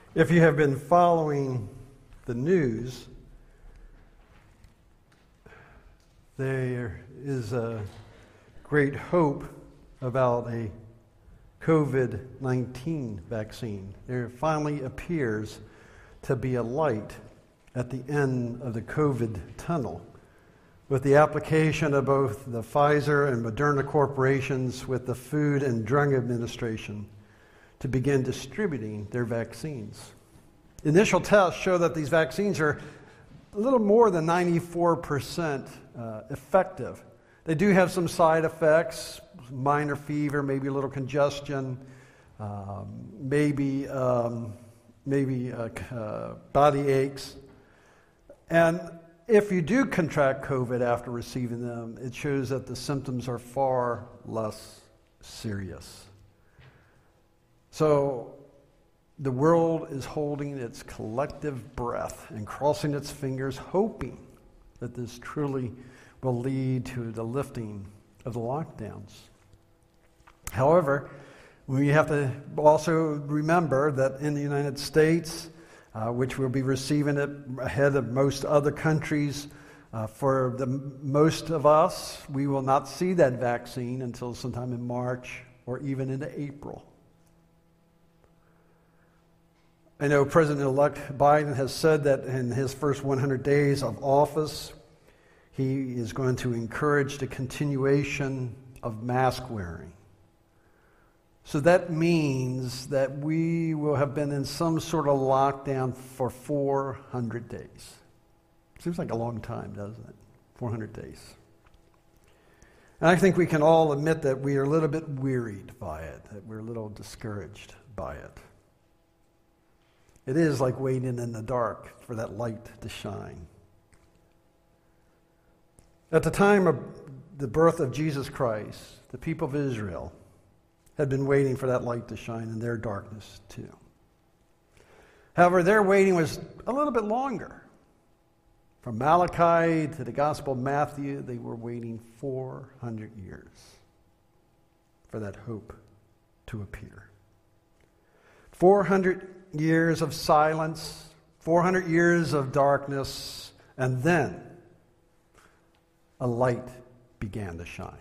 If you have been following the news, there is a great hope about a COVID-19 vaccine. There finally appears to be a light at the end of the COVID tunnel, with the application of both the Pfizer and Moderna corporations with the Food and Drug Administration to begin distributing their vaccines. Initial tests show that these vaccines are a little more than 94% effective. They do have some side effects, minor fever, maybe a little congestion, maybe body aches. And if you do contract COVID after receiving them, it shows that the symptoms are far less serious. So the world is holding its collective breath and crossing its fingers, hoping that this truly will lead to the lifting of the lockdowns. However, we have to also remember that in the United States, which will be receiving it ahead of most other countries, for the most of us, we will not see that vaccine until sometime in March or even into April. I know President-elect Biden has said that in his first 100 days of office, he is going to encourage the continuation of mask wearing. So that means that we will have been in some sort of lockdown for 400 days. Seems like a long time, doesn't it? 400 days. And I think we can all admit that we are a little bit wearied by it, that we're a little discouraged by it. It is like waiting in the dark for that light to shine. At the time of the birth of Jesus Christ, the people of Israel had been waiting for that light to shine in their darkness too. However, their waiting was a little bit longer. From Malachi to the Gospel of Matthew, they were waiting 400 years for that hope to appear. 400 years of silence, 400 years of darkness, and then a light began to shine.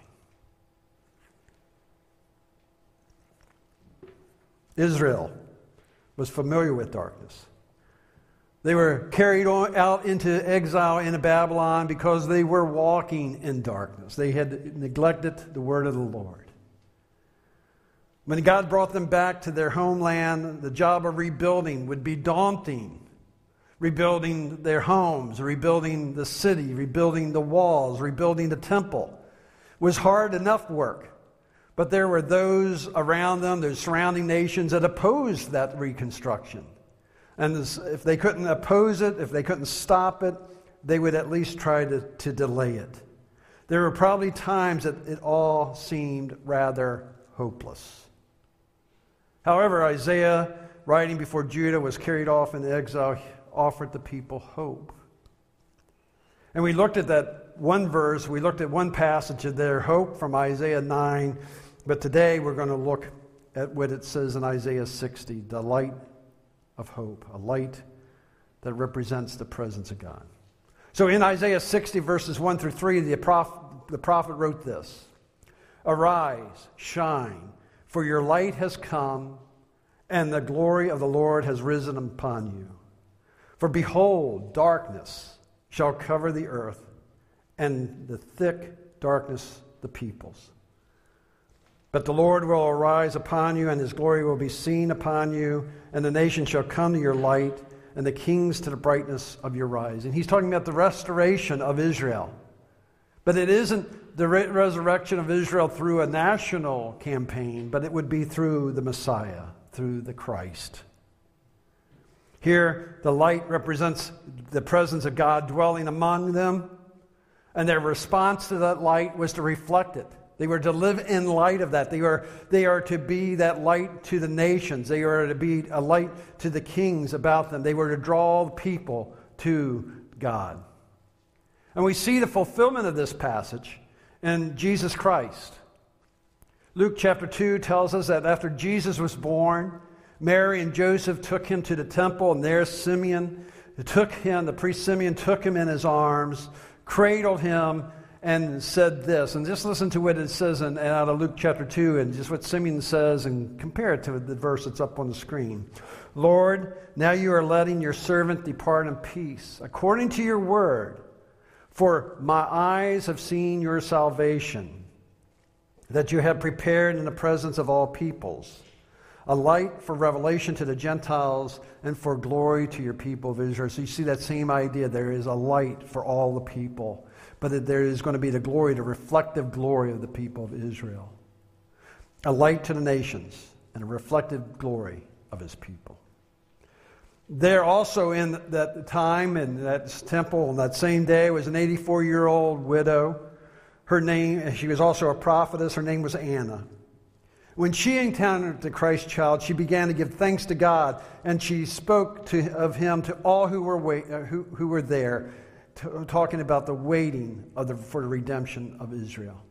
Israel was familiar with darkness. They were carried out into exile into Babylon because they were walking in darkness. They had neglected the word of the Lord. When God brought them back to their homeland, the job of rebuilding would be daunting. Rebuilding their homes, rebuilding the city, rebuilding the walls, rebuilding the temple was hard enough work. But there were those around them, those surrounding nations, that opposed that reconstruction. And if they couldn't oppose it, if they couldn't stop it, they would at least try to delay it. There were probably times that it all seemed rather hopeless. However, Isaiah, writing before Judah was carried off into exile, offered the people hope. And we looked at that one verse, we looked at one passage of their hope from Isaiah 9, but today we're going to look at what it says in Isaiah 60, the light of hope, a light that represents the presence of God. So in Isaiah 60, verses 1 through 3, the prophet wrote this: "Arise, shine, for your light has come, and the glory of the Lord has risen upon you. For behold, darkness shall cover the earth, and the thick darkness the peoples. But the Lord will arise upon you, and his glory will be seen upon you, and the nations shall come to your light, and the kings to the brightness of your rising." He's talking about the restoration of Israel. But it isn't the resurrection of Israel through a national campaign, but it would be through the Messiah, through the Christ. Here, the light represents the presence of God dwelling among them, and their response to that light was to reflect it. They were to live in light of that. They are to be that light to the nations. They are to be a light to the kings about them. They were to draw people to God. And we see the fulfillment of this passage in Jesus Christ. Luke chapter 2 tells us that after Jesus was born, Mary and Joseph took him to the temple, and there Simeon took him, the priest Simeon took him in his arms, cradled him, and said this. And just listen to what it says out of Luke chapter 2, and just what Simeon says, and compare it to the verse that's up on the screen. Lord, now you are letting your servant depart in peace, according to your word. For my eyes have seen your salvation, that you have prepared in the presence of all peoples, a light for revelation to the Gentiles and for glory to your people of Israel. So you see that same idea. There is a light for all the people, but that there is going to be the glory, the reflective glory of the people of Israel. A light to the nations and a reflective glory of his people. There also in that time in that temple on that same day was an 84-year-old widow. Her name, she was also a prophetess. Her name was Anna. When she encountered the Christ child, she began to give thanks to God, and she spoke of him to all who were there, talking about the waiting for the redemption of Israel.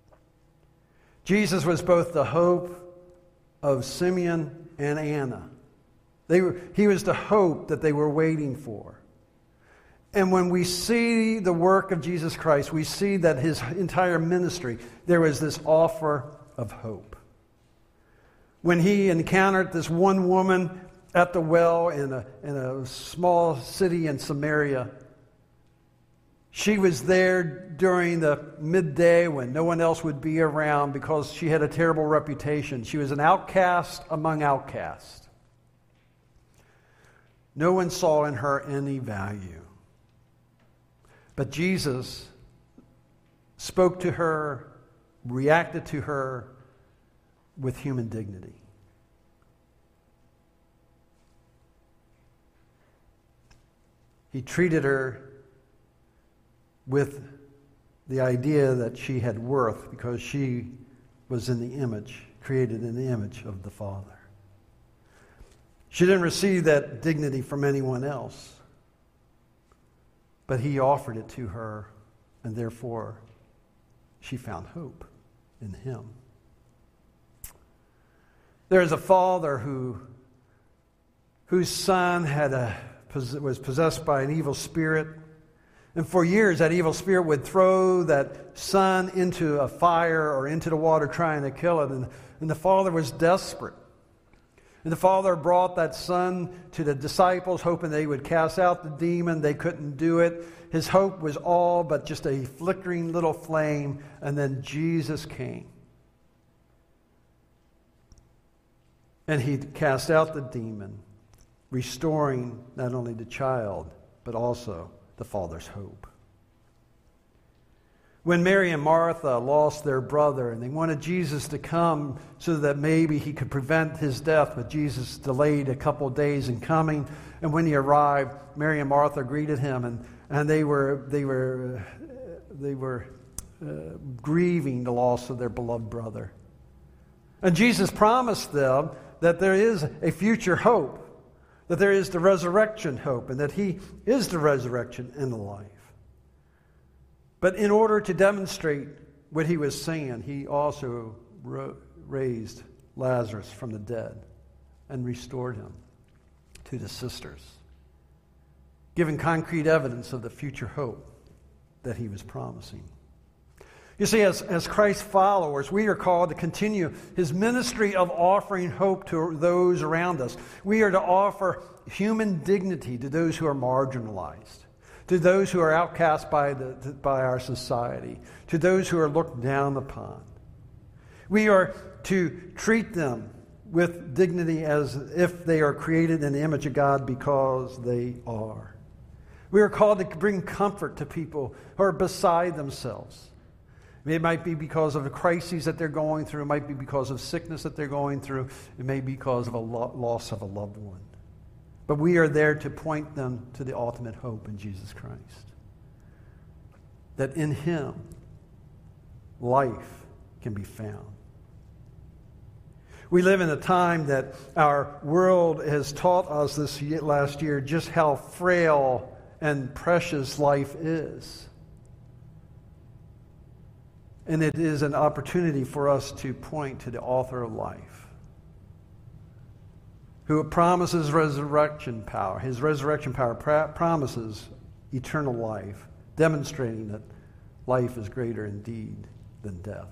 Jesus was both the hope of Simeon and Anna. He was the hope that they were waiting for. And when we see the work of Jesus Christ, we see that his entire ministry, there was this offer of hope. When he encountered this one woman at the well in a small city in Samaria, she was there during the midday when no one else would be around because she had a terrible reputation. She was an outcast among outcasts. No one saw in her any value. But Jesus spoke to her, reacted to her with human dignity. He treated her with the idea that she had worth because she was in the image, created in the image of the Father. She didn't receive that dignity from anyone else, but he offered it to her, and therefore she found hope in him. There is a father whose son was possessed by an evil spirit. And for years, that evil spirit would throw that son into a fire or into the water trying to kill it. And the father was desperate. And the father brought that son to the disciples, hoping they would cast out the demon. They couldn't do it. His hope was all but just a flickering little flame. And then Jesus came. And he cast out the demon, restoring not only the child, but also the father's hope. When Mary and Martha lost their brother and they wanted Jesus to come so that maybe he could prevent his death, but Jesus delayed a couple of days in coming. And when he arrived, Mary and Martha greeted him, and they were grieving the loss of their beloved brother. And Jesus promised them that there is a future hope, that there is the resurrection hope, and that he is the resurrection and the life. But in order to demonstrate what he was saying, he also raised Lazarus from the dead and restored him to the sisters, giving concrete evidence of the future hope that he was promising. You see, as Christ's followers, we are called to continue his ministry of offering hope to those around us. We are to offer human dignity to those who are marginalized, to those who are outcast by our society, to those who are looked down upon. We are to treat them with dignity as if they are created in the image of God, because they are. We are called to bring comfort to people who are beside themselves. It might be because of the crises that they're going through. It might be because of sickness that they're going through. It may be because of a loss of a loved one. But we are there to point them to the ultimate hope in Jesus Christ. That in him, life can be found. We live in a time that our world has taught us this last year just how frail and precious life is. And it is an opportunity for us to point to the author of life, who promises resurrection power. His resurrection power promises eternal life, demonstrating that life is greater indeed than death.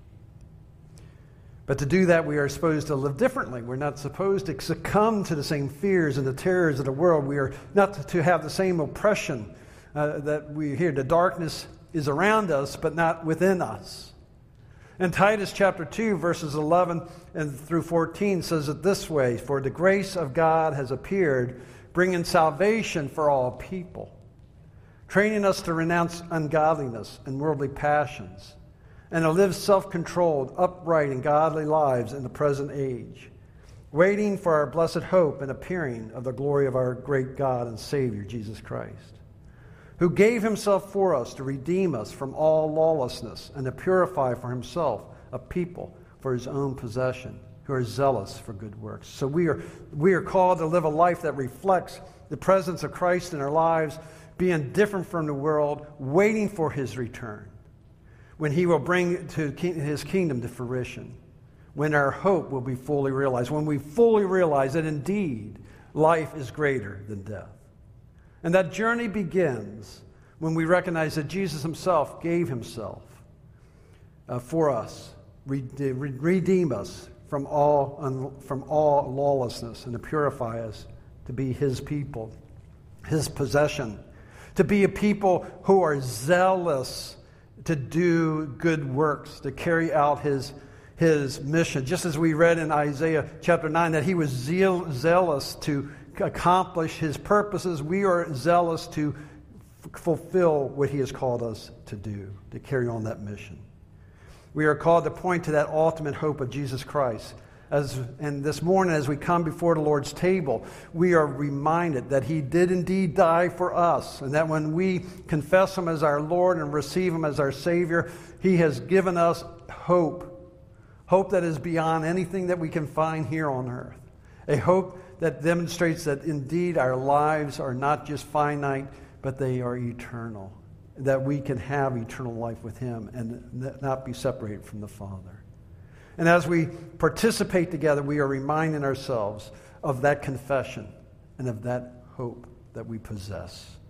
But to do that, we are supposed to live differently. We're not supposed to succumb to the same fears and the terrors of the world. We are not to have the same oppression that we hear. The darkness is around us, but not within us. And Titus chapter 2, verses 11 and through 14 says it this way: "For the grace of God has appeared, bringing salvation for all people, training us to renounce ungodliness and worldly passions, and to live self-controlled, upright, and godly lives in the present age, waiting for our blessed hope and appearing of the glory of our great God and Savior, Jesus Christ, who gave himself for us to redeem us from all lawlessness and to purify for himself a people for his own possession, who are zealous for good works." So we are called to live a life that reflects the presence of Christ in our lives, being different from the world, waiting for his return, when he will bring his kingdom to fruition, when our hope will be fully realized, when we fully realize that indeed life is greater than death. And that journey begins when we recognize that Jesus himself gave himself for us, redeem us from all lawlessness, and to purify us to be his people, his possession, to be a people who are zealous to do good works, to carry out his mission. Just as we read in Isaiah chapter 9 that he was zealous to accomplish his purposes, we are zealous to fulfill what he has called us to do, to carry on that mission. We are called to point to that ultimate hope of Jesus Christ. And this morning, as we come before the Lord's table, we are reminded that he did indeed die for us, and that when we confess him as our Lord and receive him as our Savior, he has given us hope. Hope that is beyond anything that we can find here on earth. A hope that demonstrates that indeed our lives are not just finite, but they are eternal. That we can have eternal life with him and not be separated from the Father. And as we participate together, we are reminding ourselves of that confession and of that hope that we possess.